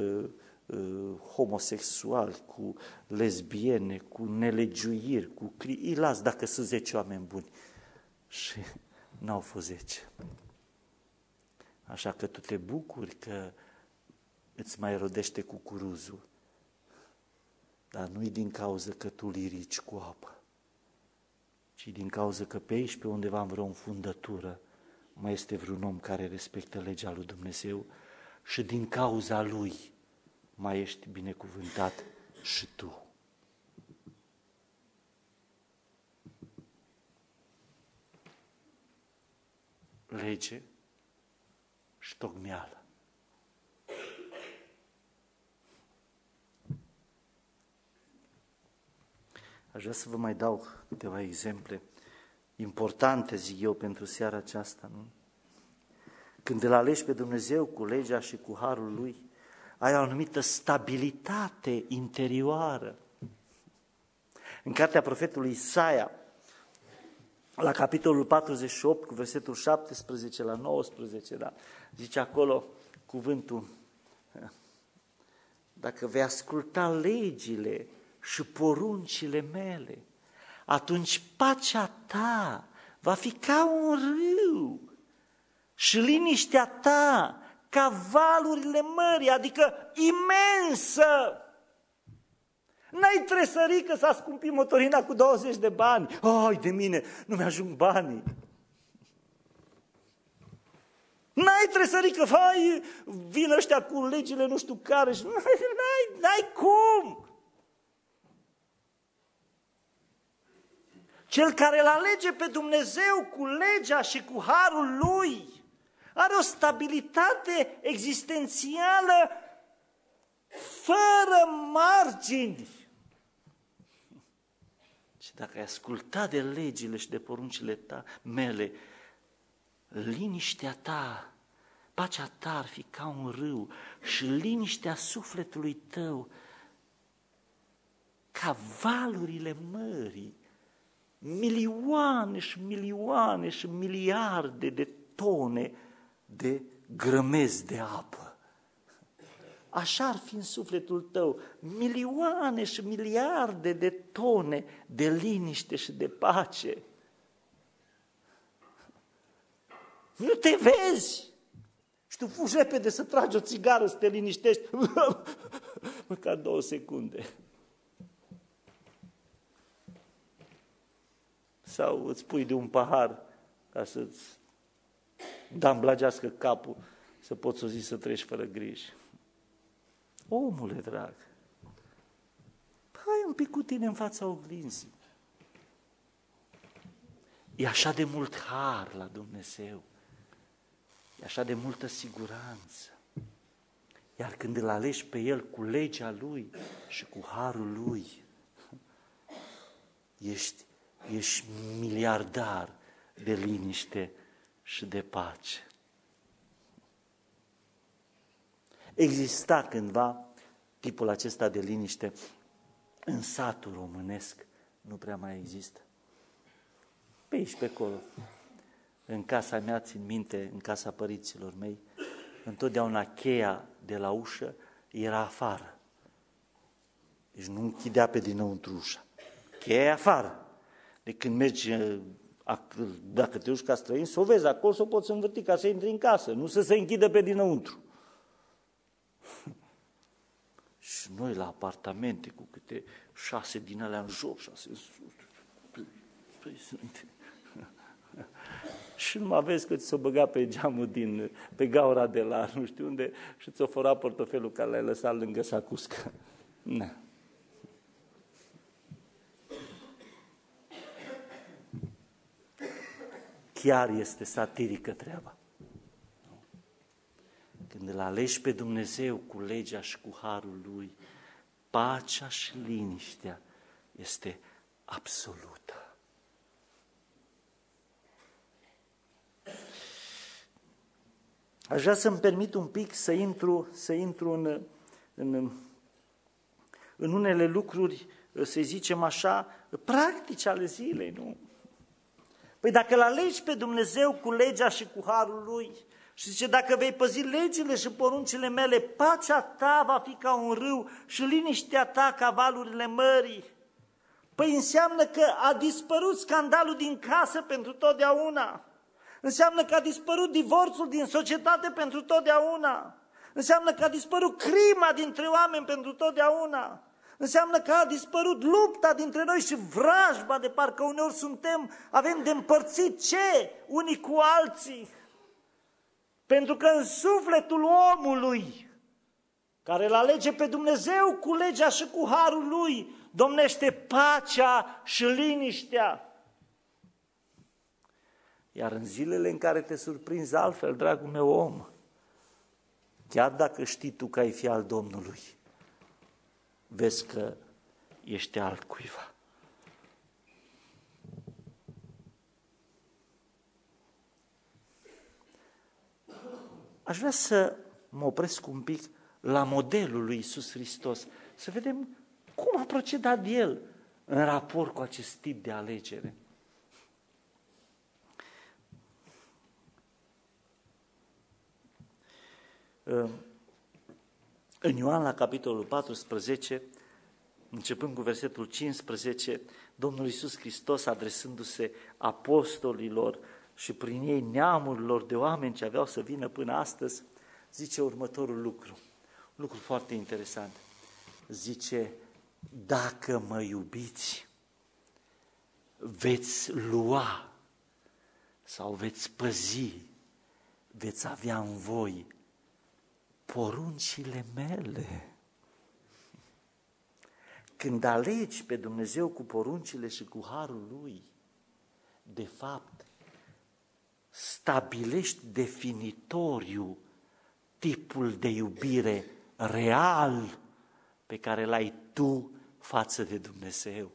homosexuali, cu lesbiene, cu nelegiuiri, îi las dacă sunt 10 oameni buni. Și n-au fost 10. Așa că tu te bucuri că îți mai rodește cucuruzul, dar nu-i din cauza că tu îl irici cu apă, ci din cauza că pe aici, pe undeva în vreo înfundătură, mai este vreun om care respectă legea lui Dumnezeu și din cauza lui mai ești binecuvântat și tu. Lege și tocmeală. Aș vrea să vă mai dau câteva exemple importante, zic eu, pentru seara aceasta. Nu? Când îl alegi pe Dumnezeu cu legea și cu harul Lui, ai o anumită stabilitate interioară. În cartea profetului Isaia, la capitolul 48, cu versetul 17 la 19, da, zice acolo cuvântul, dacă vei asculta legile și poruncile mele, atunci pacea ta va fi ca un râu și liniștea ta ca valurile mării, adică imensă. N-ai tresărit că s-a scumpit motorina cu 20 de bani. Ai de mine, nu mi-ajung banii. N-ai tresărit că vin ăștia cu legile nu știu care și n-ai cum. Cel care îl alege pe Dumnezeu cu legea și cu harul Lui are o stabilitate existențială fără margini. Și dacă ai ascultat de legile și de poruncile mele, liniștea ta, pacea ta ar fi ca un râu și liniștea sufletului tău ca valurile mării. Milioane și milioane și miliarde de tone de grămezi de apă. Așa ar fi în sufletul tău, milioane și miliarde de tone de liniște și de pace. Nu te vezi! Și tu fugi repede să tragi o țigară, să te liniștești, măcar 2 secunde. Sau îți pui de un pahar ca să-ți damblagească capul, să poți o zi să treci fără griji. Omule drag, hai un pic cu tine în fața oglinzii. E așa de mult har la Dumnezeu, e așa de multă siguranță. Iar când îl alegi pe El cu legea Lui și cu harul Lui, ești miliardar de liniște și de pace. Exista cândva tipul acesta de liniște în satul românesc, nu prea mai există. Pe aici, pe acolo. În casa mea, țin minte, în casa părinților mei, întotdeauna cheia de la ușă era afară. Deci nu închidea pe dinăuntru ușa. Cheia e afară. De când mergi, dacă te duci ca străin, să o vezi acolo, să o poți învârti ca să intri în casă, nu să se închidă pe dinăuntru. Și noi la apartamente cu câte 6 din alea în jos, 6 în sus. Și nu mai vezi că ți s-o băga pe geamul pe gaura de la nu știu unde și ți-o fura portofelul care l-ai lăsat lângă sacuscă. Na. chiar este satirică treaba. Când îl alegi pe Dumnezeu cu legea și cu harul Lui, pacea și liniștea este absolută. Aș vrea să-mi permit un pic să intru în unele lucruri, să zicem așa, practice ale zilei, nu? Păi dacă îl alegi pe Dumnezeu cu legea și cu harul Lui, și zice, dacă vei păzi legile și poruncile mele, pacea ta va fi ca un râu și liniștea ta ca valurile mării. Păi înseamnă că a dispărut scandalul din casă pentru totdeauna. Înseamnă că a dispărut divorțul din societate pentru totdeauna. Înseamnă că a dispărut crima dintre oameni pentru totdeauna. Înseamnă că a dispărut lupta dintre noi și vrajba de parcă uneori avem de împărțit ce unii cu alții. Pentru că în sufletul omului, care îl alege pe Dumnezeu cu legea și cu harul Lui, domnește pacea și liniștea. Iar în zilele în care te surprinzi altfel, dragul meu om, chiar dacă știi tu că ai fi al Domnului, vezi că ești altcuiva. Aș vrea să mă opresc un pic la modelul lui Iisus Hristos, să vedem cum a procedat El în raport cu acest tip de alegere. În Ioan, la capitolul 14, începând cu versetul 15, Domnul Iisus Hristos, adresându-se apostolilor și prin ei neamurilor de oameni ce aveau să vină până astăzi, zice următorul lucru, un lucru foarte interesant. Zice, dacă mă iubiți, veți lua sau veți păzi, veți avea în voi poruncile mele. Când alegi pe Dumnezeu cu poruncile și cu harul Lui, de fapt, stabilești definitoriu tipul de iubire real pe care l-ai tu față de Dumnezeu.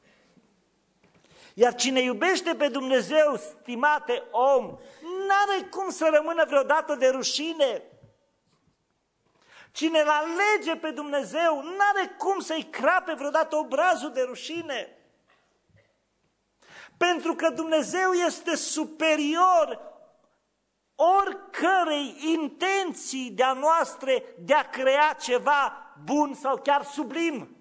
Iar cine iubește pe Dumnezeu, stimate om, n-are cum să rămână vreodată de rușine. Cine îl alege pe Dumnezeu, n-are cum să-i crape vreodată obrazul de rușine. Pentru că Dumnezeu este superior oricărei intenții de-a noastre de a crea ceva bun sau chiar sublim.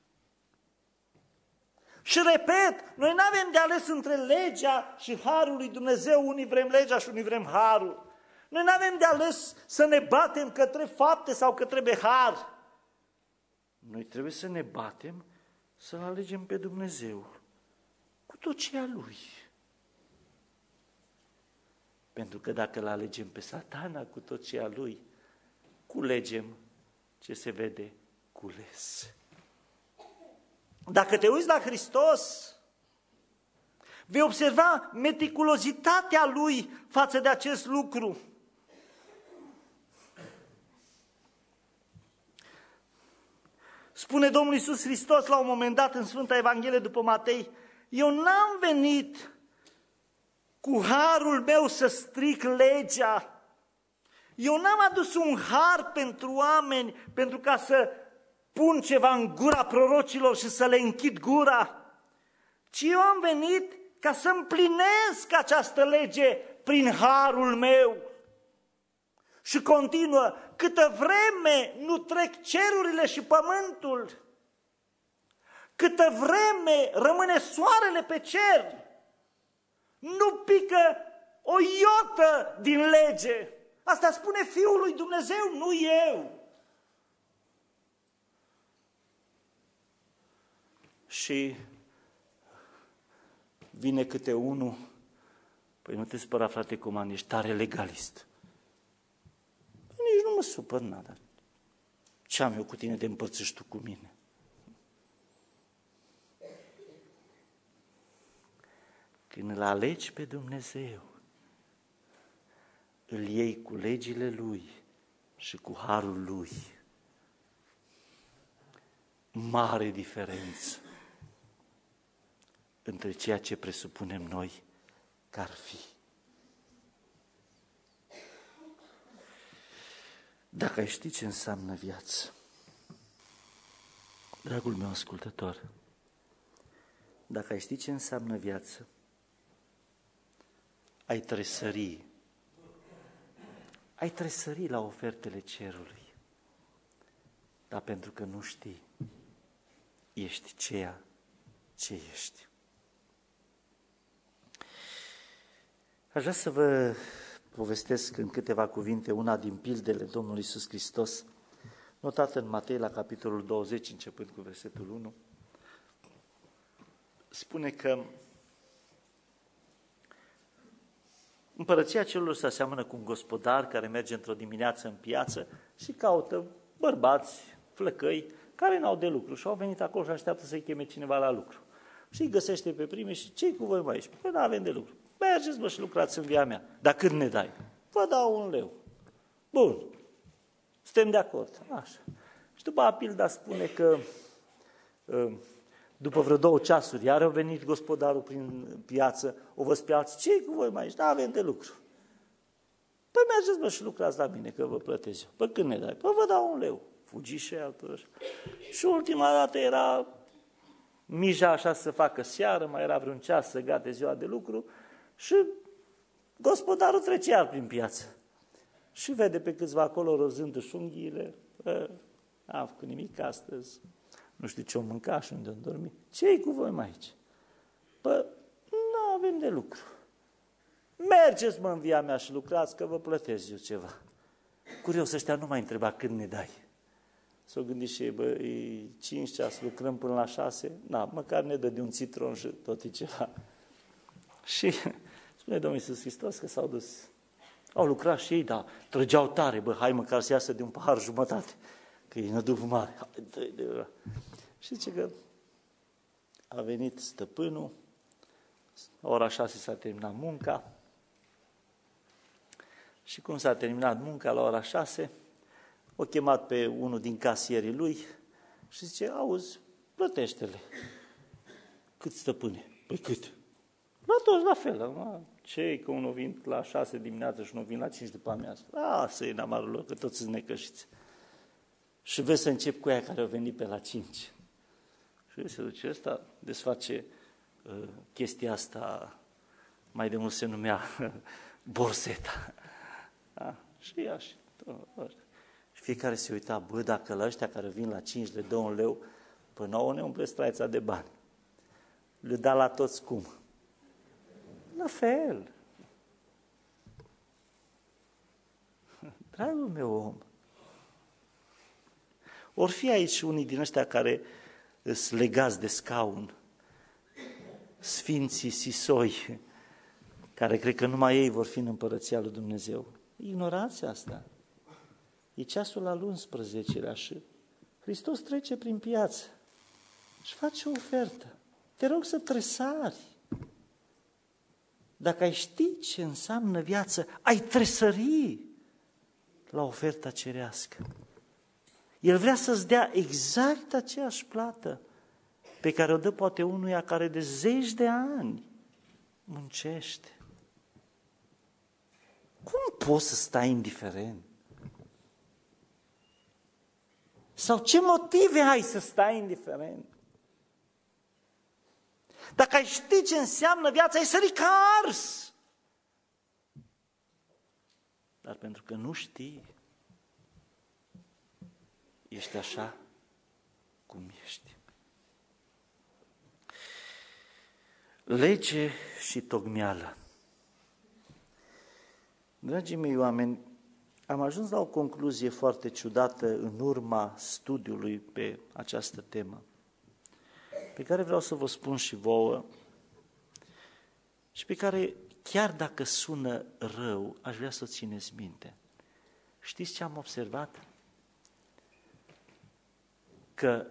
Și repet, noi nu avem de ales între legea și harul lui Dumnezeu, unii vrem legea și unii vrem harul. Noi nu avem de ales să ne batem către fapte sau către har. Noi trebuie să ne batem să-L alegem pe Dumnezeu cu tot ce e a Lui. Pentru că dacă îl alegem pe Satana cu tot ce e a lui, culegem ce se vede cules. Dacă te uiți la Hristos, vei observa meticulozitatea Lui față de acest lucru. Spune Domnul Iisus Hristos la un moment dat în Sfânta Evanghelie după Matei, eu n-am venit cu harul meu să stric legea. Eu n-am adus un har pentru oameni pentru ca să pun ceva în gura prorocilor și să le închid gura, ci eu am venit ca să împlinesc această lege prin harul meu. Și continuă, câtă vreme nu trec cerurile și pământul, câtă vreme rămâne soarele pe cer, nu pică o iotă din lege. Asta spune Fiul lui Dumnezeu, nu eu. Și vine câte unul, păi nu te spăra, frate Coman, ești tare legalist. Păi nici nu mă supăr nada. Ce am eu cu tine de împărțești tu cu mine? Când îl alegi pe Dumnezeu îl iei cu legile Lui și cu harul Lui. Mare diferență între ceea ce presupunem noi că ar fi. Dacă ai ști ce înseamnă viață, dragul meu ascultător, dacă ai ști ce înseamnă viață, ai tresări la ofertele cerului. Dar pentru că nu știi, ești ceea ce ești. Aș vrea să vă povestesc în câteva cuvinte una din pildele Domnului Iisus Hristos, notată în Matei la capitolul 20, începând cu versetul 1. Spune că împărăția cerurilor se aseamănă cu un gospodar care merge într-o dimineață în piață și caută bărbați, flăcăi, care n-au de lucru și au venit acolo și așteaptă să-i cheme cineva la lucru. Și îi găsește pe primii și ce-i cu voi mai aici? Păi n-avem de lucru. Mergeți, bă, și lucrați în via mea. Dar cât ne dai? Vă dau 1 leu. Bun. Suntem de acord. Așa. Și după a pilda spune că după vreo 2 ceasuri, iar a venit gospodarul prin piață, o vă spiați, ce-i cu voi mai aici? N-avem de lucru. Păi mergeți, bă, și lucrați la mine, că vă plătesc eu. Păi când ne dai? Păi vă dau 1 leu. Fugi și altul. Și ultima dată era mija așa să facă seară, mai era vreun ceas să gate ziua de lucru și gospodarul trece iar prin piață. Și vede pe câțiva acolo rozându-și unghiile, n-am făcut nimic astăzi, nu știu ce-o mânca și unde-o dormi. Ce-i cu voi mai aici? Păi, nu avem de lucru. Mergeți, mă, în via mea și lucrați, că vă plătesc eu ceva. Curios, ăștia nu mai întreba când ne dai. S-o gândit și ei, bă, e 5 ceas, lucrăm până la 6, na, măcar ne dă de un citron și tot e ceva. Și spune Domnul Iisus Hristos că s-au dus, au lucrat și ei, dar trăgeau tare, bă, hai măcar să iasă de un pahar jumătate, că e năduv mare. Și zice că a venit stăpânul, la ora 6 s-a terminat munca și cum s-a terminat munca la ora 6, o chemat pe unul din casierii lui și zice, auzi, plătește-le. Cât, stăpâne? Păi cât? La toți la fel. Ce că unul vin la 6 dimineața și unul vin la 5 după amiază. Lasă-i în amarul lor, că toți sunt necășiți. Și vezi să încep cu aia care au venit pe la 5. Și se duce ăsta, desface chestia asta, mai de mult se numea borseta. Și ea și și fiecare se uita, bă, dacă la ăștia care vin la 5 le dă 1 leu, păi nouă ne umple straița de bani. Le da la toți cum? La fel. Dragul meu om, or fi aici unii din ăștia care sunt legați de scaun, sfinții sisoi, care cred că numai ei vor fi în împărăția lui Dumnezeu. Ignorați asta. E ceasul al 11-lea și Hristos trece prin piață și face o ofertă. Te rog să tresari. Dacă ai ști ce înseamnă viață, ai tresări la oferta cerească. El vrea să-ți dea exact aceeași plată pe care o dă poate unuia care de 10 de ani muncește. Cum poți să stai indiferent? Sau ce motive ai să stai indiferent? Dacă ai ști ce înseamnă viața, ai sări ca ars. Dar pentru că nu știi, ești așa cum ești. Lege și tocmeală. Dragii mei oameni, am ajuns la o concluzie foarte ciudată în urma studiului pe această temă, pe care vreau să vă spun și vouă și pe care, chiar dacă sună rău, aș vrea să o țineți minte. Știți ce am observat? Că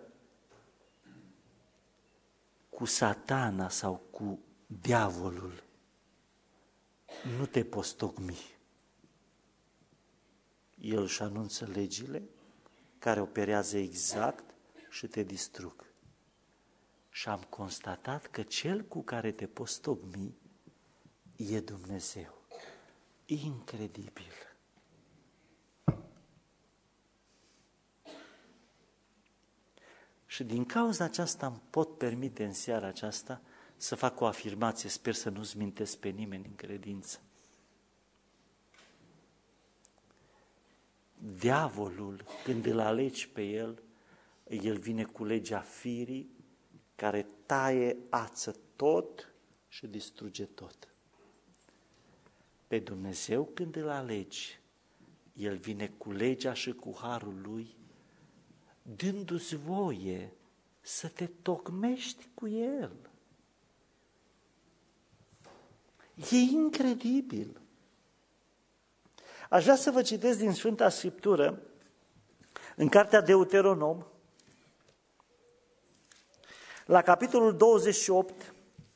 cu Satana sau cu diavolul nu te poți tocmi. El își anunță legile care operează exact și te distrug. Și am constatat că cel cu care te poți tocmi e Dumnezeu. Incredibil! Și din cauza aceasta îmi pot permite în seara aceasta să fac o afirmație, sper să nu-ți mintesc pe nimeni în credință. Diavolul, când îl alegi pe el vine cu legea firii care taie, ață tot și distruge tot. Pe Dumnezeu, când îl alegi, el vine cu legea și cu harul lui, dându-ți voie să te tocmești cu el. E incredibil! Aș vrea să vă citesc din Sfânta Scriptură, în cartea Deuteronom, la capitolul 28,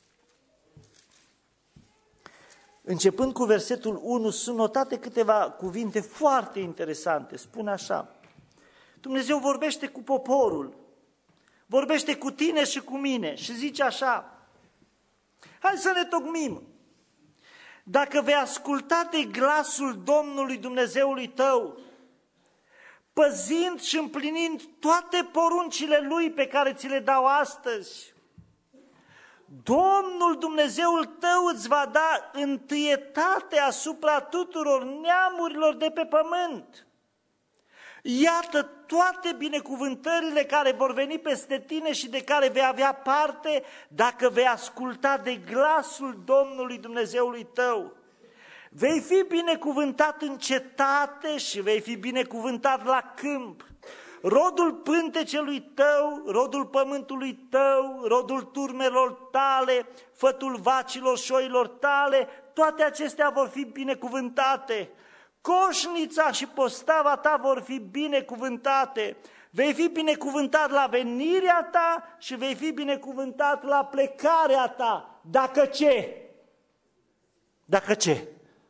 începând cu versetul 1, sunt notate câteva cuvinte foarte interesante. Spune așa: Dumnezeu vorbește cu poporul, vorbește cu tine și cu mine și zice așa: hai să ne tocmim. Dacă vei asculta de glasul Domnului Dumnezeului tău, păzind și împlinind toate poruncile Lui pe care ți le dau astăzi, Domnul Dumnezeul tău îți va da întâietate asupra tuturor neamurilor de pe pământ. Iată toate binecuvântările care vor veni peste tine și de care vei avea parte dacă vei asculta de glasul Domnului Dumnezeului tău. Vei fi binecuvântat în cetate și vei fi binecuvântat la câmp. Rodul pântecelui tău, rodul pământului tău, rodul turmelor tale, fătul vacilor și oilor tale, toate acestea vor fi binecuvântate. Coșnița și postava ta vor fi binecuvântate. Vei fi binecuvântat la venirea ta și vei fi binecuvântat la plecarea ta. Dacă ce? Dacă ce?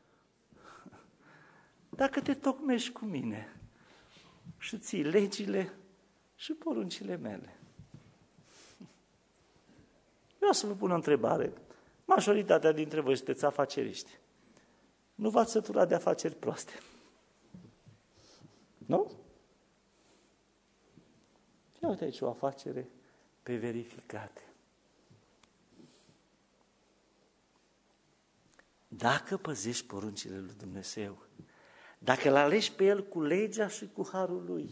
Dacă te tocmești cu mine și ții legile și poruncile mele. Vreau să vă pun o întrebare. Majoritatea dintre voi sunteți afaceriști. Nu v-ați săturat de afaceri proaste? Nu? Ia uite aici o afacere pe verificate. Dacă păzești poruncile lui Dumnezeu, dacă îl alegi pe el cu legea și cu harul lui,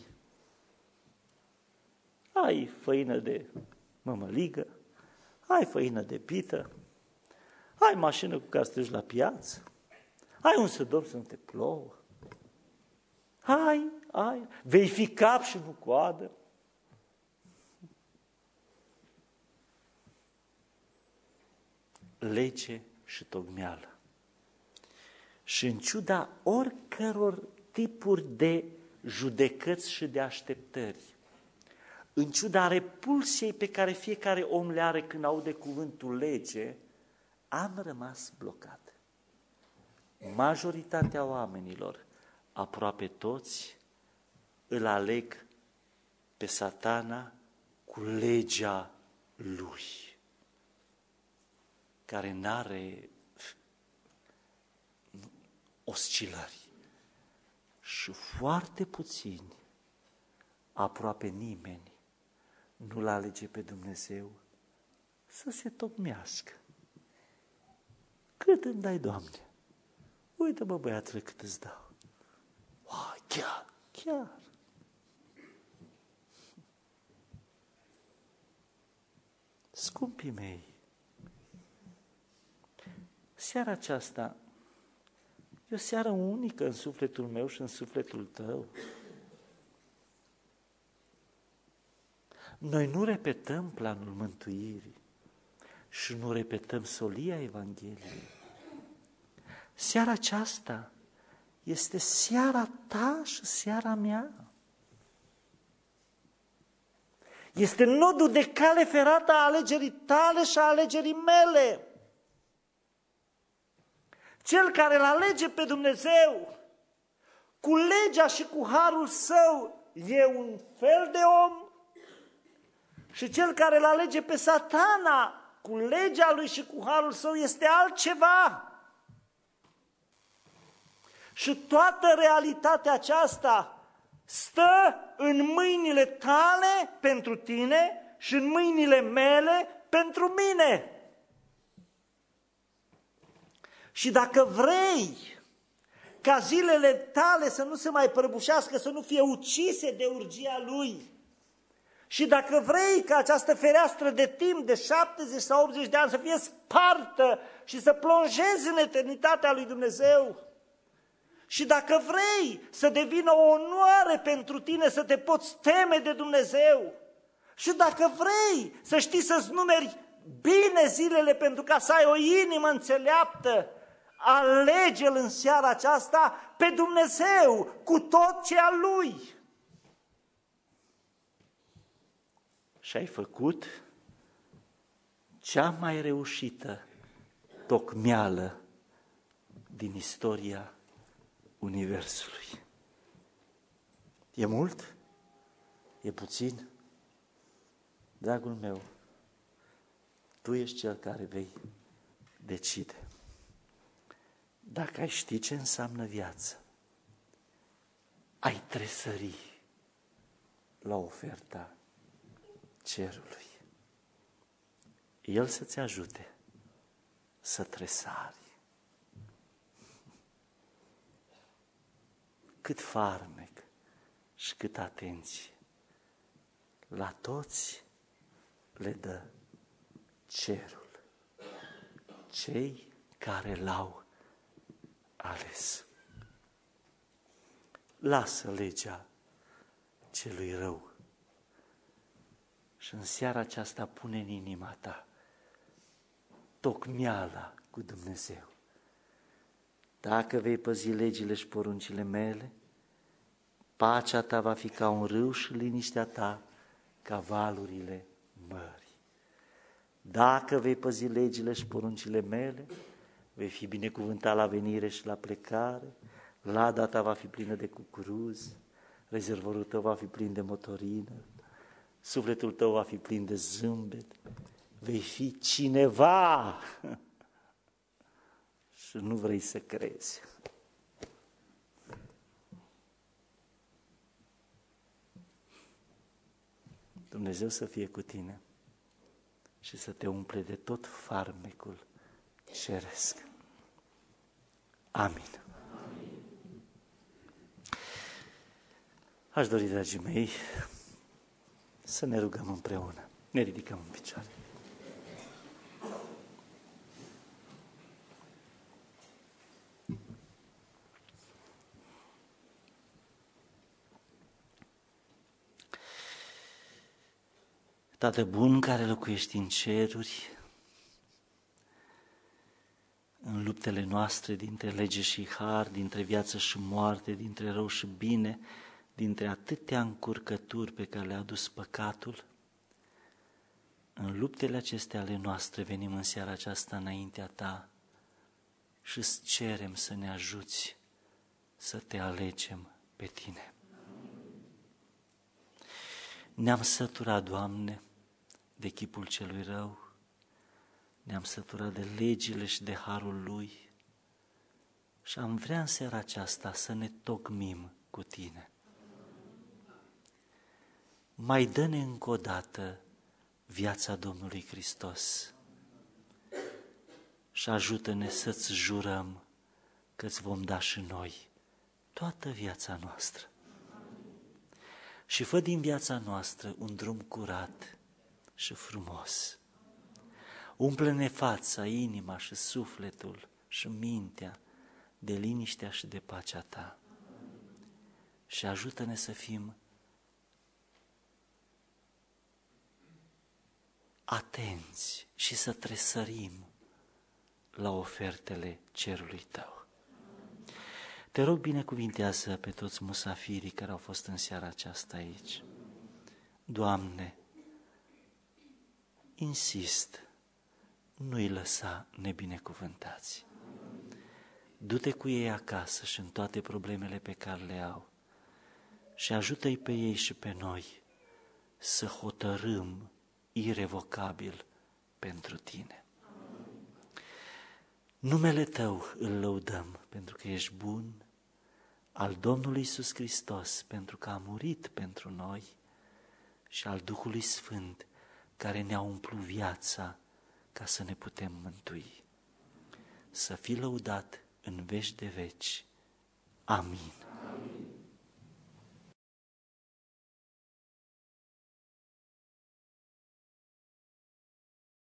ai făină de mămăligă, ai făină de pită, ai mașină cu care să treci la piață, ai un să dormi să nu te plouă, vei fi cap și nu coadă. Lege și tocmeală. Și în ciuda oricăror tipuri de judecăți și de așteptări, în ciuda repulsiei pe care fiecare om le are când aude cuvântul lege, am rămas blocat. Majoritatea oamenilor, aproape toți, îl aleg pe Satana cu legea lui, care n-are oscilări. Și foarte puțini, aproape nimeni, nu-L alege pe Dumnezeu să se tocmească. Cât îmi dai, Doamne? Uite-mă, băiatule, cât îți dau. Chiar. Scumpii mei, seara aceasta e o seară unică în sufletul meu și în sufletul tău. Noi nu repetăm planul mântuirii și nu repetăm solia Evangheliei. Seara aceasta este seara ta și seara mea. Este nodul de cale ferată a alegerii tale și a alegerii mele. Cel care îl alege pe Dumnezeu cu legea și cu harul său e un fel de om și cel care îl alege pe Satana cu legea lui și cu harul său este altceva. Și toată realitatea aceasta stă în mâinile tale pentru tine și în mâinile mele pentru mine. Și dacă vrei ca zilele tale să nu se mai prăbușească, să nu fie ucise de urgia lui, și dacă vrei ca această fereastră de timp de 70 sau 80 de ani să fie spartă și să plonjezi în eternitatea lui Dumnezeu, și dacă vrei să devină o onoare pentru tine să te poți teme de Dumnezeu, și dacă vrei să știi să-ți numeri bine zilele pentru ca să ai o inimă înțeleaptă, alege-L în seara aceasta pe Dumnezeu cu tot ce al Lui. Și ai făcut cea mai reușită tocmeală din istoria Universului. E mult? E puțin? Dragul meu, tu ești cel care vei decide. Dacă ai ști ce înseamnă viață, ai tresări la oferta cerului. El să-ți ajute să tresari. Cât farmec și cât atenție la toți le dă cerul, cei care l-au ales. Lasă legea celui rău și în seara aceasta pune în inima ta tocmeala cu Dumnezeu. Dacă vei păzi legile și poruncile mele, pacea ta va fi ca un râu și liniștea ta ca valurile mării. Dacă vei păzi legile și poruncile mele, vei fi binecuvântat la venire și la plecare, lada ta va fi plină de cucuruz, rezervorul tău va fi plin de motorină, sufletul tău va fi plin de zâmbet, vei fi cineva și nu vrei să crezi. Dumnezeu să fie cu tine și să te umple de tot farmecul ceresc. Amin. Aș dori, dragii mei, să ne rugăm împreună. Ne ridicăm în picioare. Tată bun care locuiești în ceruri, în luptele noastre dintre lege și har, dintre viață și moarte, dintre rău și bine, dintre atâtea încurcături pe care le-a adus păcatul, în luptele acestea ale noastre venim în seara aceasta înaintea ta și îți cerem să ne ajuți să te alegem pe tine. Ne-am săturat, Doamne, de chipul celui rău, ne-am săturat de legile și de harul Lui și am vrea în seara aceasta să ne tocmim cu Tine. Mai dă-ne încă o dată viața Domnului Hristos și ajută-ne să-ți jurăm că îți vom da și noi toată viața noastră. Și fă din viața noastră un drum curat și frumos. Umple-ne fața, inima și sufletul și mintea de liniștea și de pacea ta. Și ajută-ne să fim atenți și să tresărim la ofertele cerului tău. Te rog, binecuvintează pe toți musafirii care au fost în seara aceasta aici. Doamne, insist, nu-i lăsa nebinecuvântați. Du-te cu ei acasă și în toate problemele pe care le au și ajută-i pe ei și pe noi să hotărâm irevocabil pentru Tine. Numele Tău îl lăudăm pentru că ești bun, al Domnului Iisus Hristos pentru că a murit pentru noi și al Duhului Sfânt care ne-a umplut viața ca să ne putem mântui. Să fii lăudat în veci de veci. Amin.